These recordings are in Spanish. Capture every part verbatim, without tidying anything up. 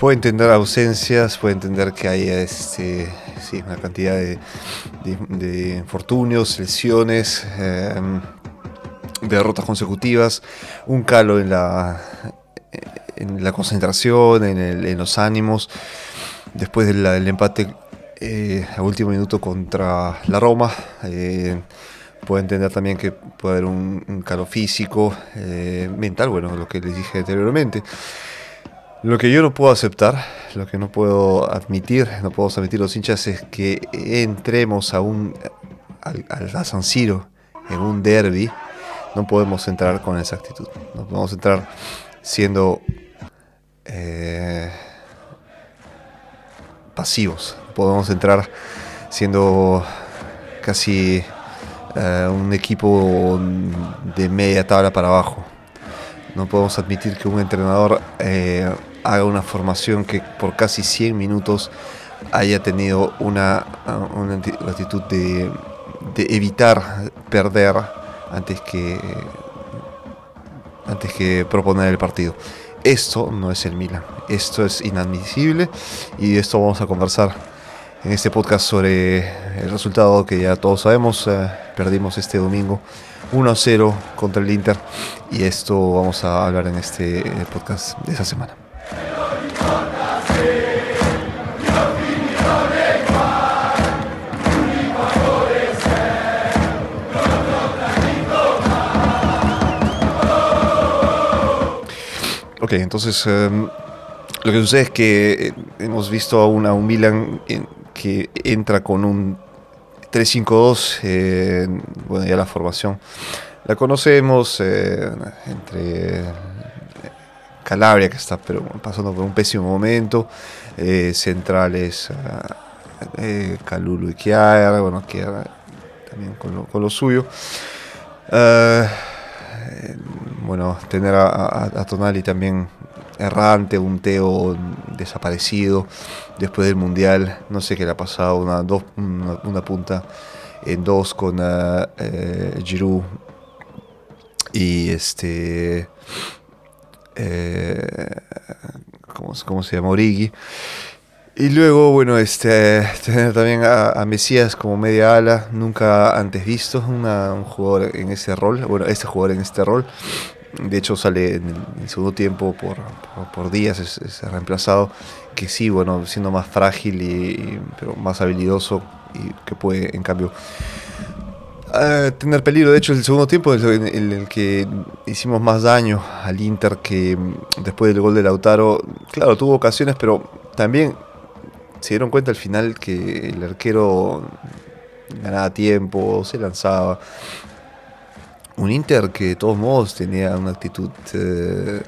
puedo entender ausencias, puedo entender que hay este, sí, una cantidad de, de, de infortunios, lesiones, eh, derrotas consecutivas, un calo en la, en la concentración, en, el, en los ánimos, después del, del empate eh, a último minuto contra la Roma. Eh, puedo entender también que puede haber un, un calo físico, eh, mental, bueno, lo que les dije anteriormente. Lo que yo no puedo aceptar, lo que no puedo admitir, no puedo admitir los hinchas es que entremos a un al, al San Siro en un derbi. No podemos entrar con esa actitud. No podemos entrar siendo eh, pasivos. Podemos entrar siendo casi eh, un equipo de media tabla para abajo. No podemos admitir que un entrenador eh, haga una formación que por casi cien minutos haya tenido una, una actitud de, de evitar perder antes que, antes que proponer el partido. Esto no es el Milan, esto es inadmisible y de esto vamos a conversar en este podcast sobre el resultado que ya todos sabemos. Eh, perdimos este domingo uno a cero contra el Inter y esto vamos a hablar en este podcast de esa semana. Ok, entonces eh, lo que sucede es que hemos visto a, una, a un Milan en, que entra con un tres cinco dos, eh, bueno, ya la formación la conocemos, eh, entre Calabria, que está pero pasando por un pésimo momento, eh, centrales, eh, Kalulu y Kjaer, bueno, Kjaer también con lo, con lo suyo. Uh, bueno, tener a, a, a Tonali también errante, un Teo desaparecido después del Mundial, no sé qué le ha pasado, una, dos, una, una punta en dos con uh, eh, Giroud y este eh, ¿cómo, cómo se llama? Origi. Y luego, bueno, este tener también a, a Mesías como media ala, nunca antes visto, una, un jugador en ese rol, bueno, este jugador en este rol. De hecho sale en el, en el segundo tiempo por, por, por Díaz, es, es reemplazado, que sí, bueno, siendo más frágil, y, y, pero más habilidoso y que puede, en cambio, uh, tener peligro. De hecho, el segundo tiempo es en el, el que hicimos más daño al Inter, que después del gol de Lautaro, claro, tuvo ocasiones, pero también se dieron cuenta al final que el arquero ganaba tiempo, se lanzaba. Un Inter que de todos modos tenía una actitud, eh,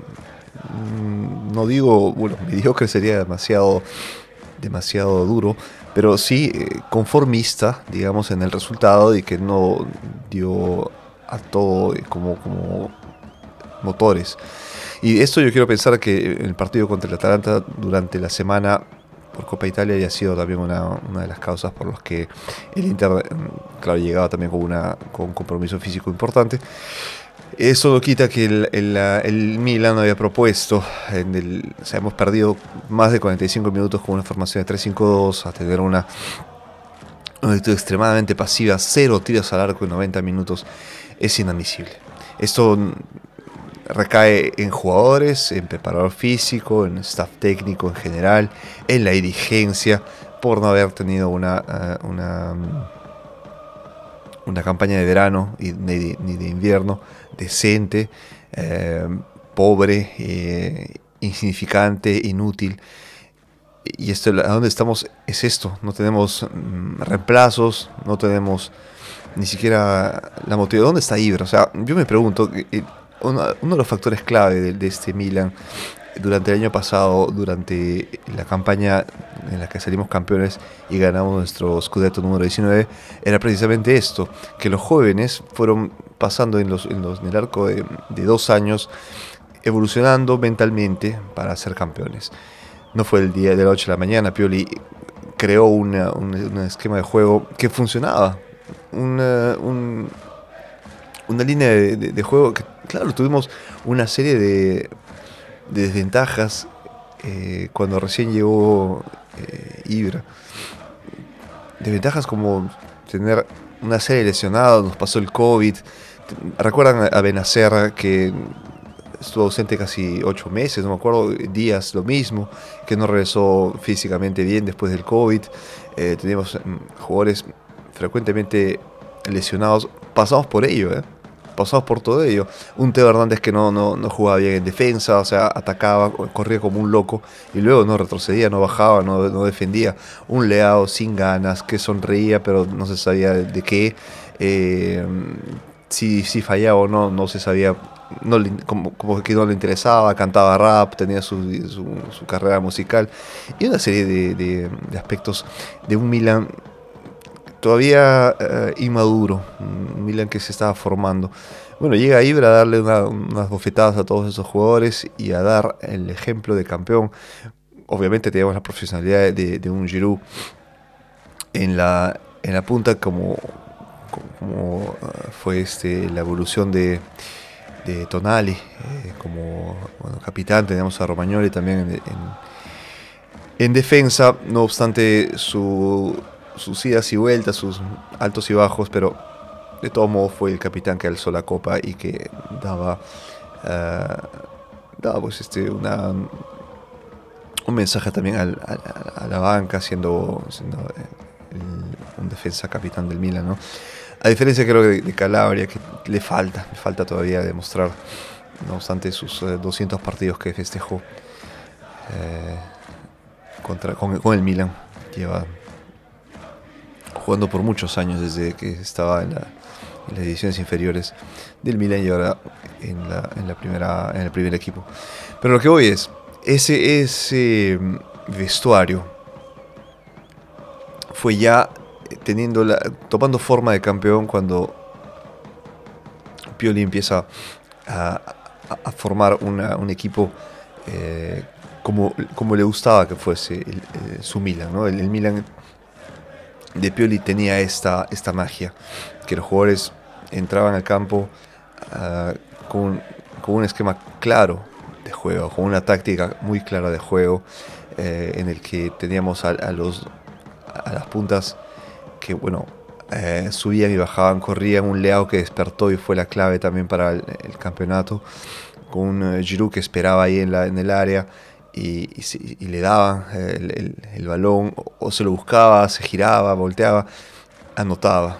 no digo, bueno, mediocre sería demasiado, demasiado duro, pero sí eh, conformista, digamos, en el resultado, y que no dio a todo como, como motores. Y esto yo quiero pensar que el partido contra el Atalanta durante la semana por Copa Italia haya sido también una, una de las causas por las que el Inter, claro, llegaba también con, una, con un compromiso físico importante. Eso no quita que el, el, el Milan había propuesto, en el, o sea, hemos perdido más de cuarenta y cinco minutos con una formación de tres cinco dos, a tener una, una actitud extremadamente pasiva, cero tiros al arco en noventa minutos, es inadmisible. Esto recae en jugadores, en preparador físico, en staff técnico en general, en la dirigencia, por no haber tenido una, uh, una, una campaña de verano y ni de, ni de invierno decente, eh, pobre, eh, insignificante, inútil. Y esto, a donde estamos es esto: no tenemos mm, reemplazos, no tenemos ni siquiera la motivación. ¿Dónde está Ibra? O sea, yo me pregunto, eh, uno, uno de los factores clave de, de este Milan durante el año pasado, durante la campaña en la que salimos campeones y ganamos nuestro Scudetto número diecinueve, era precisamente esto: que los jóvenes fueron pasando en, los, en, los, en el arco de, de dos años, evolucionando mentalmente para ser campeones. No fue el día de la noche a la mañana. Pioli creó una, un, un esquema de juego que funcionaba, una, un, una línea de, de, de juego que, claro, tuvimos una serie de, de desventajas eh, cuando recién llegó eh, Ibra. Desventajas como tener una serie de lesionados, nos pasó el COVID. ¿Recuerdan a Benacer que estuvo ausente casi ocho meses, no me acuerdo, días lo mismo, que no regresó físicamente bien después del COVID? Eh, teníamos mm, jugadores frecuentemente lesionados. Pasamos por ello, ¿eh? Pasamos por todo ello. Un Teo Hernández que no, no, no jugaba bien en defensa, o sea, atacaba, corría como un loco y luego no retrocedía, no bajaba, no, no defendía. Un Leao sin ganas, que sonreía, pero no se sabía de, de qué. Eh, si, si fallaba o no, no se sabía. No le, como, como que no le interesaba, cantaba rap, tenía su, su, su carrera musical y una serie de, de, de aspectos de un Milan todavía uh, inmaduro, un Milan que se estaba formando. Bueno, llega Ibra a darle una, unas bofetadas a todos esos jugadores y a dar el ejemplo de campeón. Obviamente tenemos la profesionalidad de, de un Giroud en la, en la punta, como, como uh, fue este, la evolución de, de Tonali, eh, como bueno, capitán. Teníamos a Romagnoli también en, en, en defensa, no obstante su sus idas y vueltas, sus altos y bajos, pero de todo modo fue el capitán que alzó la copa y que daba, uh, daba pues este, una, un mensaje también al, a, a la banca, siendo, siendo el, un defensa capitán del Milan, ¿no? A diferencia creo de, de Calabria, que le falta, le falta todavía demostrar, no obstante sus uh, doscientos partidos que festejó eh, contra, con, con el Milan. Lleva jugando por muchos años desde que estaba en, la, en las ediciones inferiores del Milan y ahora en, la, en, la primera, en el primer equipo. Pero lo que voy es, ese, ese vestuario fue ya teniendo la, tomando forma de campeón cuando Pioli empieza a, a, a formar una, un equipo eh, como, como le gustaba que fuese el, el, su Milan, ¿no? El, el Milan de Pioli tenía esta, esta magia, que los jugadores entraban al campo uh, con, con un esquema claro de juego, con una táctica muy clara de juego, eh, en el que teníamos a, a, los, a las puntas que, bueno, eh, subían y bajaban, corrían. Un Leao que despertó y fue la clave también para el, el campeonato, con un uh, Giroud que esperaba ahí en, la, en el área. Y, y, y le daban el, el, el balón, o, o se lo buscaba, se giraba, volteaba, anotaba.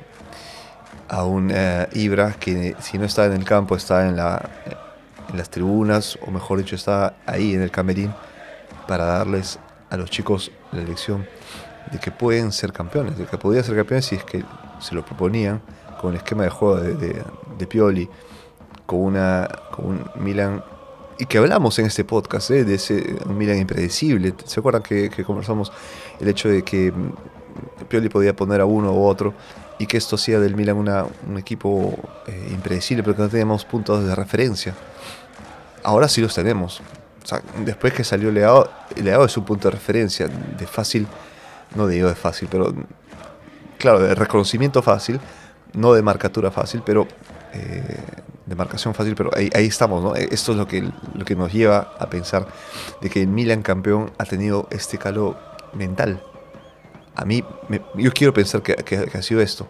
A un eh, Ibra que si no estaba en el campo, estaba en, la, en las tribunas, o mejor dicho, estaba ahí en el camerín, para darles a los chicos la lección de que pueden ser campeones, de que podían ser campeones si es que se lo proponían, con el esquema de juego de, de, de Pioli, con, una, con un Milan. Y que hablamos en este podcast, ¿eh? De ese un Milan impredecible. ¿Se acuerdan que, que conversamos el hecho de que Pioli podía poner a uno u otro y que esto hacía del Milan una, un equipo eh, impredecible, pero que no teníamos puntos de referencia? Ahora sí los tenemos. O sea, después que salió Leao, Leao es un punto de referencia, de fácil, no digo de fácil, pero claro, de reconocimiento fácil, no de marcatura fácil, pero eh, de marcación fácil, pero ahí, ahí estamos, ¿no? Esto es lo que, lo que nos lleva a pensar de que el Milan campeón ha tenido este calor mental. A mí, me, yo quiero pensar que, que, que ha sido esto.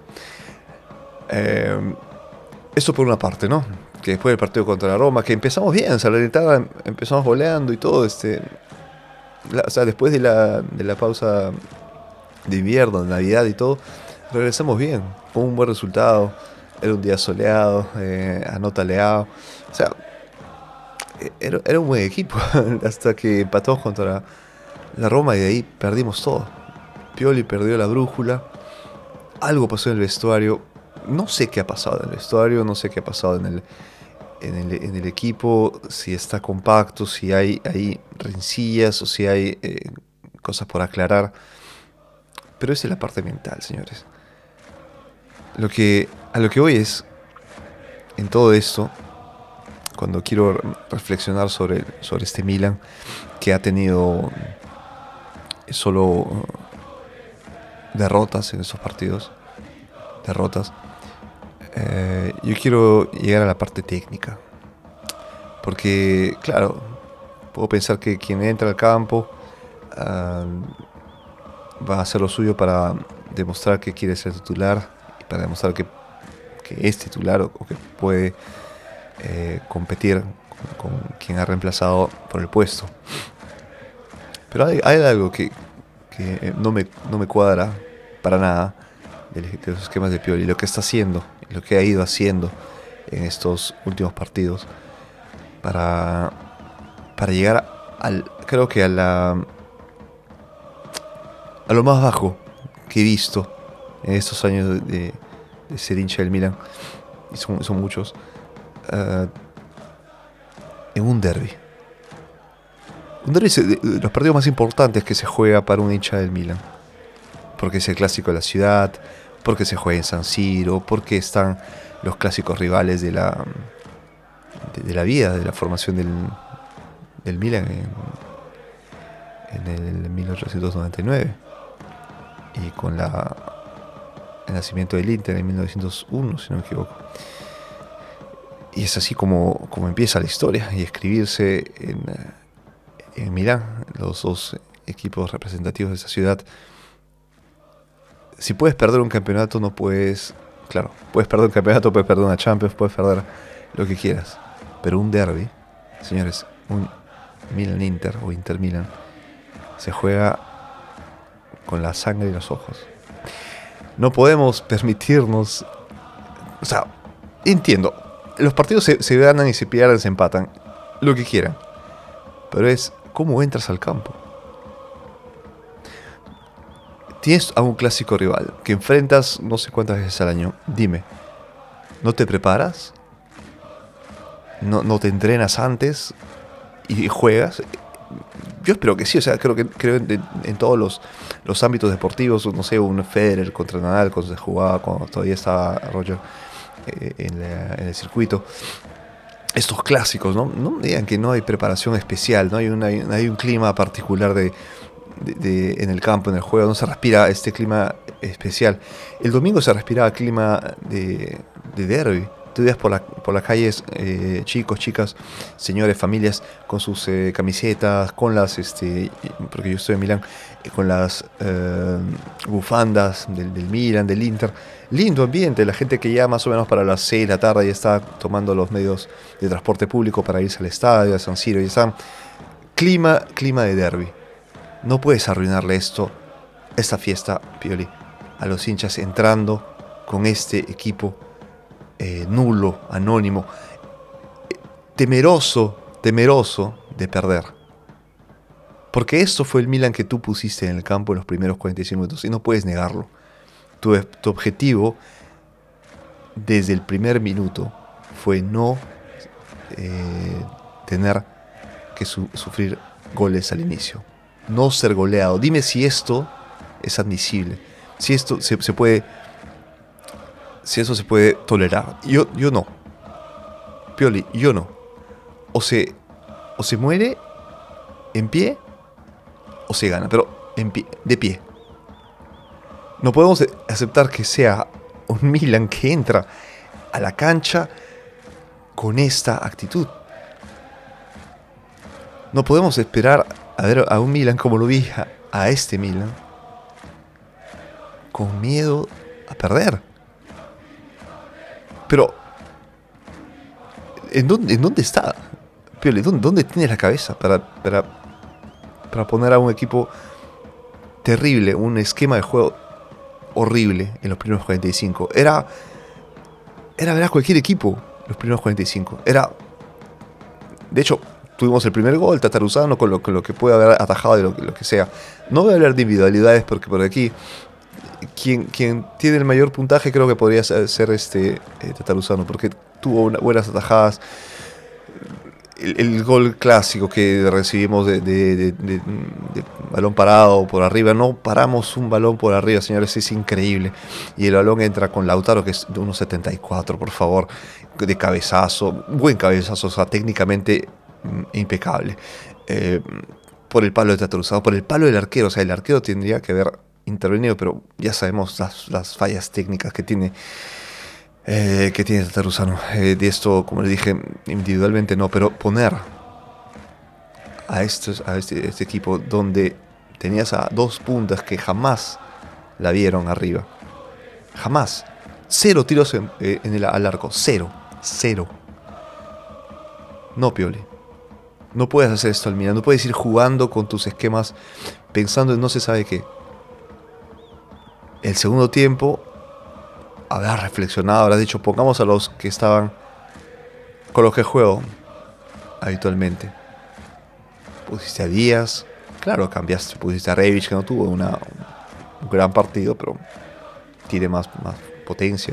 Eh, esto por una parte, ¿no? Que después del partido contra la Roma, que empezamos bien, Salernitana empezamos goleando y todo, este, la, o sea, después de la, de la pausa de invierno, de Navidad y todo, regresamos bien, con un buen resultado. Era un día soleado, eh, anota Leao. O sea, era, era un buen equipo hasta que empatamos contra la Roma y de ahí perdimos todo. Pioli perdió la brújula, algo pasó en el vestuario. No sé qué ha pasado en el vestuario, no sé qué ha pasado en el, en el, en el equipo, si está compacto, si hay, hay rencillas o si hay eh, cosas por aclarar. Pero esa es la parte mental, señores. Lo que, a lo que voy es, en todo esto, cuando quiero reflexionar sobre, sobre este Milan, que ha tenido solo derrotas en esos partidos, derrotas, eh, yo quiero llegar a la parte técnica. Porque, claro, puedo pensar que quien entra al campo uh, va a hacer lo suyo para demostrar que quiere ser titular y para demostrar que, que es titular o, o que puede eh, competir con, con quien ha reemplazado por el puesto. Pero hay, hay algo que, que no, me, no me cuadra para nada de los esquemas de Pioli, lo que está haciendo, lo que ha ido haciendo en estos últimos partidos para, para llegar al, creo que a la a lo más bajo que he visto en estos años de, de, de ser hincha del Milan, y son, son muchos, uh, en un derbi. Un derbi es de los partidos más importantes que se juega para un hincha del Milan, porque es el clásico de la ciudad, porque se juega en San Siro, porque están los clásicos rivales de la de, de la vida, de la formación del, del Milan en, en el mil ochocientos noventa y nueve, y con la el nacimiento del Inter en mil novecientos uno, si no me equivoco. Y es así como, como empieza la historia y escribirse en, en Milán, los dos equipos representativos de esa ciudad. Si puedes perder un campeonato, no puedes... Claro, puedes perder un campeonato, puedes perder una Champions, puedes perder lo que quieras. Pero un derbi, señores, un Milan-Inter o Inter-Milan, se juega con la sangre y los ojos. No podemos permitirnos... O sea, entiendo, los partidos se, se ganan y se pierden, se empatan, lo que quieran. Pero es cómo entras al campo. Tienes a un clásico rival que enfrentas no sé cuántas veces al año. Dime, ¿no te preparas? ¿No, no te entrenas antes y juegas? Yo espero que sí, o sea, creo que creo en, en todos los, los ámbitos deportivos, no sé, un Federer contra Nadal cuando se jugaba, cuando todavía estaba Roger eh, en, la, en el circuito. Estos clásicos, ¿no? No me digan que no hay preparación especial, no hay, una, hay un clima particular de, de, de, en el campo, en el juego, no se respira este clima especial. El domingo se respiraba clima de, de derbi. Tú veías por, la, por las calles eh, chicos, chicas, señores, familias con sus eh, camisetas, con las, este, porque yo estoy en Milán, eh, con las eh, bufandas del, del Milan, del Inter. Lindo ambiente, la gente que ya más o menos para las seis de la tarde ya está tomando los medios de transporte público para irse al estadio, a San Siro, y están. Clima, clima de derbi. No puedes arruinarle esto, esta fiesta, Pioli, a los hinchas entrando con este equipo eh, nulo, anónimo, eh, temeroso, temeroso de perder. Porque esto fue el Milan que tú pusiste en el campo en los primeros cuarenta y cinco minutos y no puedes negarlo. Tu, tu objetivo desde el primer minuto fue no eh, tener que su, sufrir goles al inicio, no ser goleado. Dime si esto es admisible, si esto se, se puede, si eso se puede tolerar. Yo, yo no, Pioli, yo no. O se, o se muere en pie o se gana, pero en pie, de pie. No podemos aceptar que sea un Milan que entra a la cancha con esta actitud. No podemos esperar a ver a un Milan como lo vi a, a este Milan, con miedo a perder. Pero, ¿en dónde, en dónde está? Pioli, ¿dónde, dónde tienes la cabeza para, para, para poner a un equipo terrible, un esquema de juego horrible en los primeros cuarenta y cinco? Era, era ver a cualquier equipo los primeros cuarenta y cinco. Era, de hecho, tuvimos el primer gol, Tataruzano, con lo, con lo que puede haber atajado de lo, lo que sea. No voy a hablar de individualidades porque por aquí quien, quien tiene el mayor puntaje creo que podría ser, ser este eh, Tataruzano, porque tuvo una, buenas atajadas. El, el gol clásico que recibimos de, de, de, de, de balón parado por arriba, no paramos un balón por arriba, señores, es increíble. Y el balón entra con Lautaro, que es de uno setenta y cuatro, por favor, de cabezazo, buen cabezazo, o sea, técnicamente impecable. Eh, por el palo de Tataruzano, por el palo del arquero, o sea, el arquero tendría que haber intervenido, pero ya sabemos las, las fallas técnicas que tiene. Eh, que tiene Tataruzano. Eh, de esto, como le dije, individualmente no, pero poner a, estos, a este, este equipo donde tenías a dos puntas que jamás la vieron arriba. Jamás. Cero tiros en, eh, en el, al arco. Cero. Cero. No, Pioli. No puedes hacer esto al Milan. No puedes ir jugando con tus esquemas pensando en no se sabe qué. El segundo tiempo habrás reflexionado, habrás dicho, pongamos a los que estaban con los que juego habitualmente. Pusiste a Díaz, claro, cambiaste, pusiste a Rebic, que no tuvo una, un gran partido, pero tiene más, más potencia.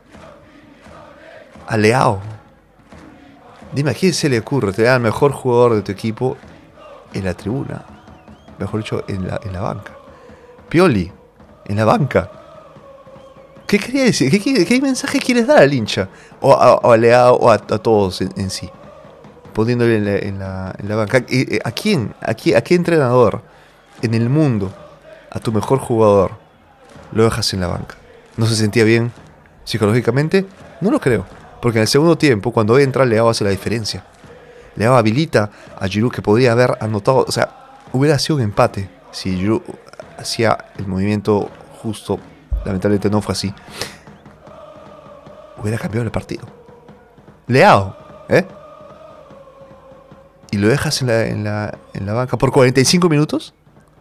A Leao. Dime, ¿a quién se le ocurre tener al mejor jugador de tu equipo en la tribuna? Mejor dicho, en la, en la banca. Pioli, en la banca. ¿Qué quería decir? ¿Qué, qué, qué mensaje quieres dar al hincha? O a, o a Leao o a, a todos en, en sí. Poniéndole en la, en la, en la banca. ¿A quién? ¿A qué, ¿A qué entrenador en el mundo, a tu mejor jugador, lo dejas en la banca? ¿No se sentía bien psicológicamente? No lo creo. Porque en el segundo tiempo, cuando entra, Leao hace la diferencia. Leao habilita a Giroud, que podría haber anotado. O sea, hubiera sido un empate si Giroud hacía el movimiento justo. Lamentablemente no fue así. Hubiera cambiado el partido. Leao, ¿eh? Y lo dejas en la, en la, en la banca por cuarenta y cinco minutos.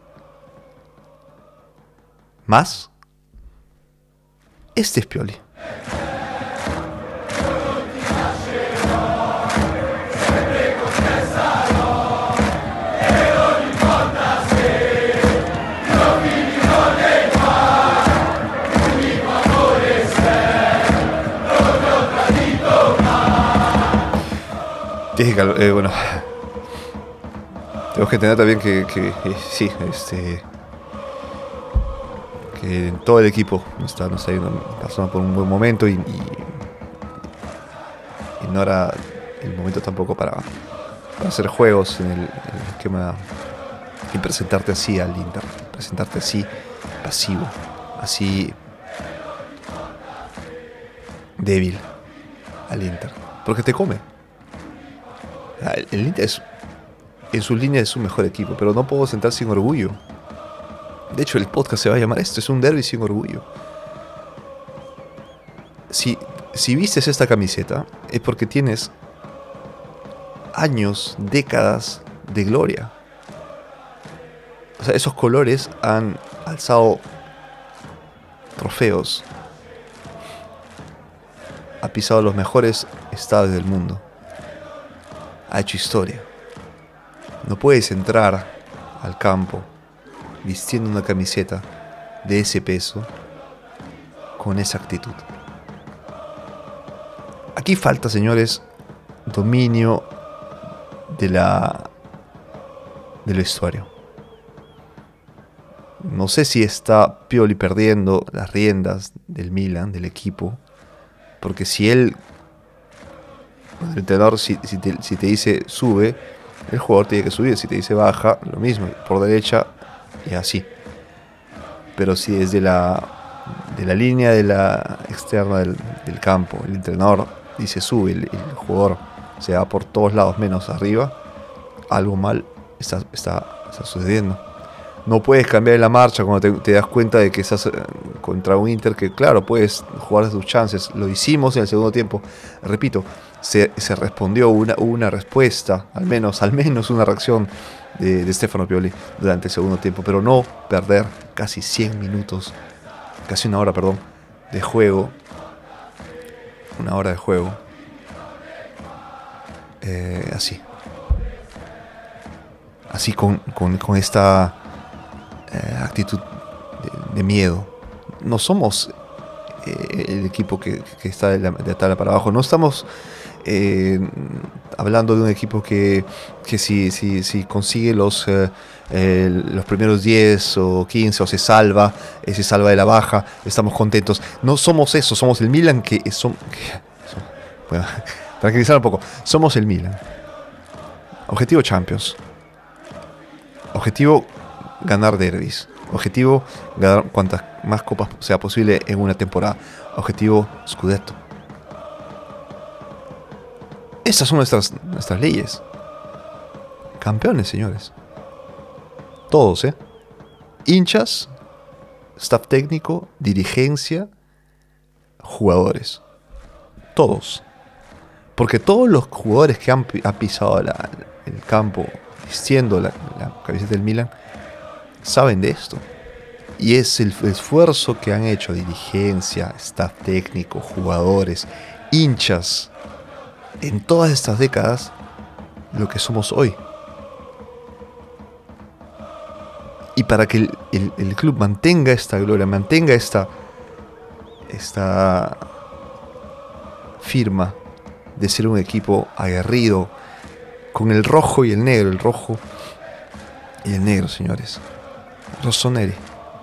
¿Más? Este es Pioli. Eh, bueno, tenemos que entender también que, que eh, sí, este, que en todo el equipo está, no está pasando por un buen momento y, y, y no era el momento tampoco para, para hacer juegos en el, en el esquema y presentarte así al Inter, presentarte así pasivo, así débil al Inter, porque te come. El Inter es, en sus líneas es su mejor equipo, pero no puedo sentar sin orgullo. De hecho, el podcast se va a llamar esto, es un derbi sin orgullo. Si, si vistes esta camiseta, es porque tienes años, décadas de gloria. O sea, esos colores han alzado trofeos, ha pisado los mejores estadios del mundo. Ha hecho historia. No puedes entrar al campo vistiendo una camiseta de ese peso con esa actitud. Aquí falta, señores, dominio de la del vestuario. No sé si está Pioli perdiendo las riendas del Milan, del equipo, porque si él, el entrenador, si, si, te, si te dice sube, el jugador tiene que subir. Si te dice baja, lo mismo, por derecha y así. Pero si desde la de la línea de la externa del, del campo el entrenador dice sube, el, el jugador se va por todos lados menos arriba, algo mal está, está, está sucediendo. No puedes cambiar la marcha cuando te, te das cuenta de que estás contra un Inter que, claro, puedes jugar tus chances. Lo hicimos en el segundo tiempo. Repito, se, se respondió una, una respuesta, al menos, al menos una reacción de, de Stefano Pioli durante el segundo tiempo, pero no perder casi cien minutos, casi una hora, perdón, de juego. Una hora de juego. Eh, así. Así con, con, con esta eh, actitud de, de miedo. No somos eh, el equipo que, que está de la, de la tabla para abajo. No estamos eh, hablando de un equipo que, que si, si, si consigue los, eh, eh, los primeros diez o quince o se salva, eh, se salva de la baja, estamos contentos. No somos eso, somos el Milan que... Son, que son, bueno, tranquilizar un poco. Somos el Milan. Objetivo Champions. Objetivo ganar derbis. Objetivo ganar cuantas más copas sea posible en una temporada. Objetivo Scudetto. Esas son nuestras, nuestras leyes. Campeones, señores. Todos, ¿eh? Hinchas, staff técnico, dirigencia, jugadores. Todos. Porque todos los jugadores que han, han pisado la, el campo vistiendo la, la camiseta del Milan saben de esto. Y es el esfuerzo que han hecho dirigencia, staff técnico, jugadores, hinchas, en todas estas décadas, lo que somos hoy. Y para que el, el, el club mantenga esta gloria, mantenga esta, esta firma de ser un equipo aguerrido, con el rojo y el negro, el rojo y el negro, señores. Rossoneri.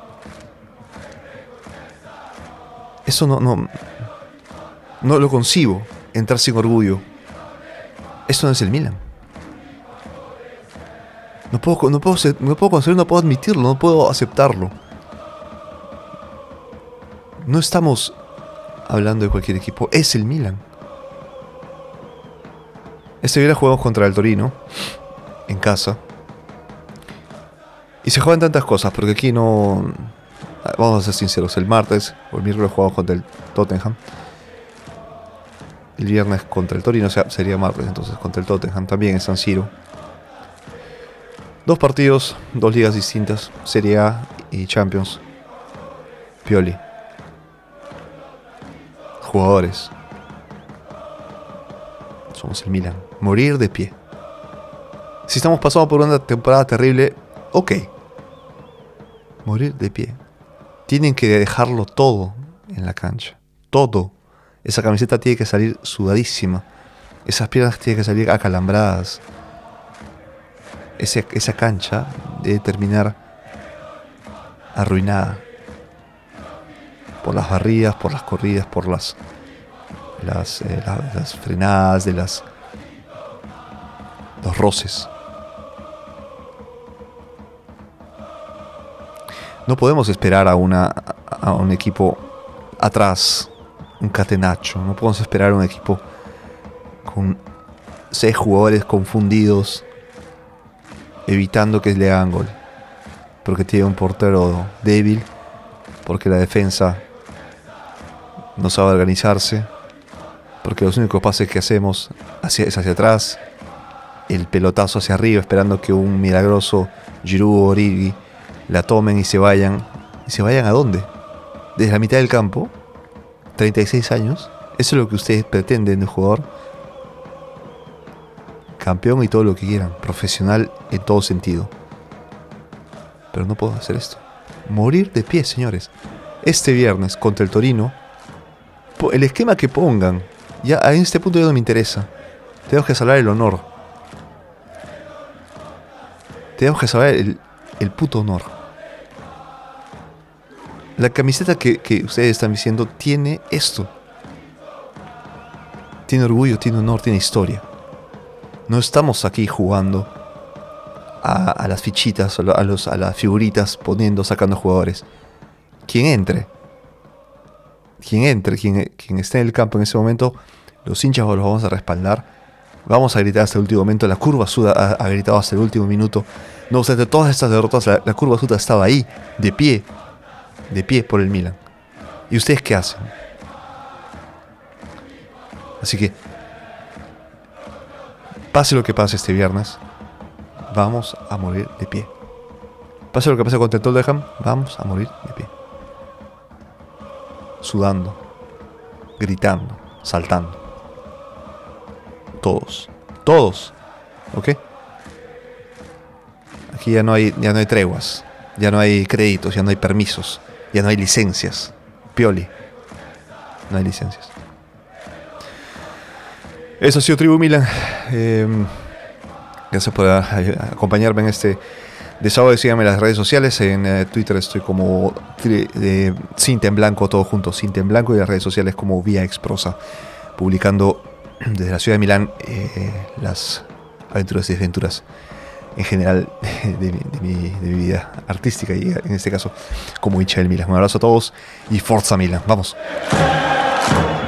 Eso no, no, no lo concibo, entrar sin orgullo. Eso no es el Milan. No puedo, no puedo, no puedo conseguirlo, no puedo admitirlo, no puedo aceptarlo. No estamos hablando de cualquier equipo, es el Milan. Este día jugamos contra el Torino, en casa. Y se juegan tantas cosas, porque aquí no... Vamos a ser sinceros, el martes o el miércoles jugamos contra el Tottenham. El viernes contra el Torino, o sea, sería martes entonces contra el Tottenham, también en San Siro. Dos partidos, dos ligas distintas, Serie A y Champions. Pioli. Jugadores. Somos el Milan. Morir de pie. Si estamos pasando por una temporada terrible, ok. Morir de pie. Tienen que dejarlo todo en la cancha. Todo. Esa camiseta tiene que salir sudadísima. Esas piernas tienen que salir acalambradas. Ese, esa cancha debe terminar arruinada. Por las barridas, por las corridas, por las, las, eh, las, las frenadas, de las, los roces. No podemos esperar a, una, a un equipo atrás, un catenaccio. No podemos esperar a un equipo con seis jugadores confundidos, evitando que le hagan gol. Porque tiene un portero débil, porque la defensa no sabe organizarse, porque los únicos pases que hacemos hacia, es hacia atrás, el pelotazo hacia arriba, esperando que un milagroso Giroud o Origi la tomen y se vayan. ¿Y se vayan a dónde? Desde la mitad del campo. treinta y seis años. Eso es lo que ustedes pretenden de un jugador. Campeón y todo lo que quieran. Profesional en todo sentido. Pero no puedo hacer esto. Morir de pie, señores. Este viernes contra el Torino, el esquema que pongan, ya a este punto ya no me interesa. Tenemos que salvar el honor. Tenemos que salvar el, el puto honor. La camiseta que, que ustedes están diciendo tiene esto. Tiene orgullo, tiene honor, tiene historia. No estamos aquí jugando a, a las fichitas, a, los, a las figuritas, poniendo, sacando jugadores. Quien entre, quien entre, quien, quien esté en el campo en ese momento, los hinchas los vamos a respaldar. Vamos a gritar hasta el último momento. La curva Sud ha, ha gritado hasta el último minuto. No obstante todas estas derrotas, la, la curva Sud estaba ahí, de pie. De pie por el Milan. ¿Y ustedes qué hacen? Así que, pase lo que pase este viernes, vamos a morir de pie. Pase lo que pase contra el Tottenham, vamos a morir de pie. Sudando, gritando, saltando. Todos, todos, ¿ok? Aquí ya no hay, ya no hay treguas, ya no hay créditos, ya no hay permisos. Ya no hay licencias. Pioli. No hay licencias. Eso ha sido Tribu Milan. Eh, gracias por a, a acompañarme en este de sábado. Síganme en las redes sociales. En eh, Twitter estoy como eh, Cinta en Blanco, todo junto, Cinta en Blanco. Y las redes sociales como Vía Exprosa. Publicando desde la ciudad de Milán eh, las aventuras y desventuras en general de mi, de, mi, de mi vida artística y en este caso como hincha del Milan. Un abrazo a todos y Forza Milan. Vamos.